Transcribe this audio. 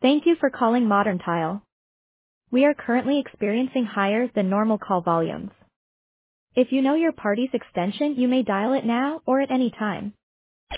Thank you for calling Modern Tile. We are currently experiencing higher than normal call volumes. If you know your party's extension, you may dial it now or at any time.